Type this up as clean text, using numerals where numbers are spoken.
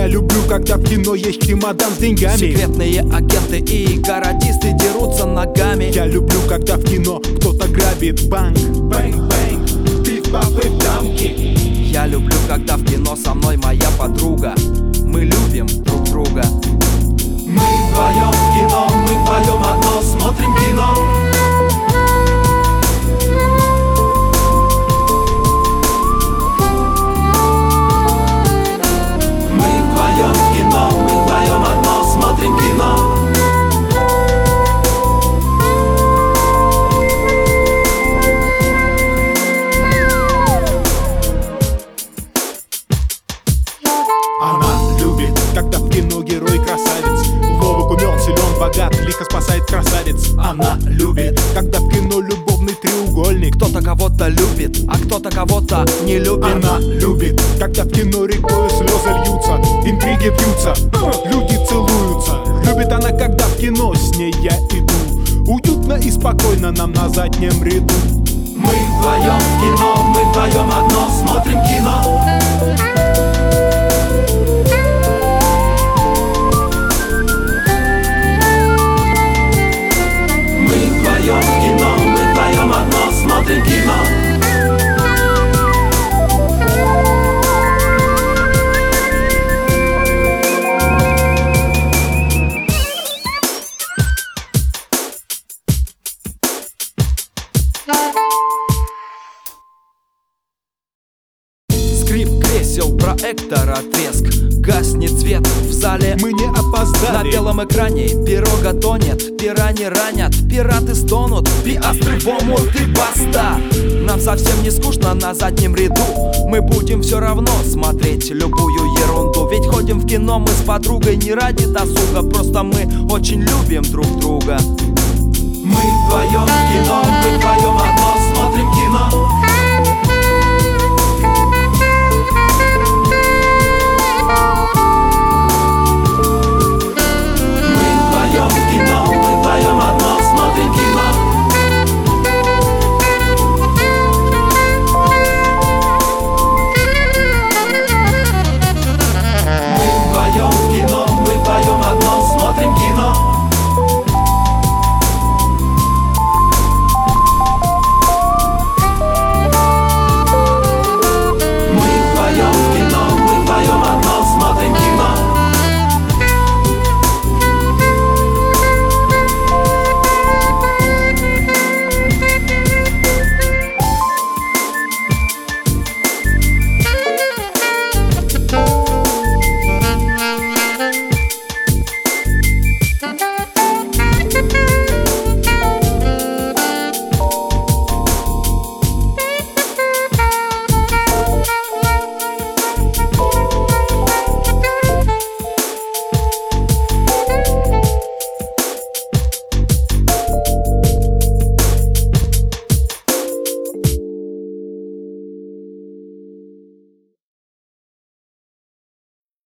Я люблю, когда в кино есть чемодан с деньгами. Секретные агенты и городисты дерутся ногами. Я люблю, когда в кино кто-то грабит банк. Бэнк-бэнк, пиф-пафы в дамки. Я люблю, когда в кино со мной моя подруга. Мы любим друг друга. Мы вдвоем в кино, мы вдвоем одно смотрим кино. Мы вдвоем в кино, мы вдвоем одно смотрим кино. Она любит, когда в кино герой красавец. Ловок, умен, силен, богат, лихо спасает красавец. Она любит, когда в кино любовный треугольник. Кто-то кого-то любит, а кто-то кого-то не любит. Она любит, когда в кино рекой слезы льются, интриги бьются, люди целуются. Любит она, когда в кино с ней я иду. Уютно и спокойно нам на заднем ряду. Мы вдвоем в кино, мы вдвоем одно смотрим кино. Мы вдвоем в кино, мы вдвоем одно смотрим кино. Скрип кресел, проектора треск. Гаснет свет в зале. Мы не опоздали. На белом экране пирога тонет, пирани ранят, пираты стонут, пиастры в омут и баста. Нам совсем не скучно на заднем ряду. Мы будем все равно смотреть любую ерунду. Ведь ходим в кино мы с подругой не ради досуга. Просто мы очень любим друг друга. Мы вдвоем в кино, мы вдвоем одно смотрим кино.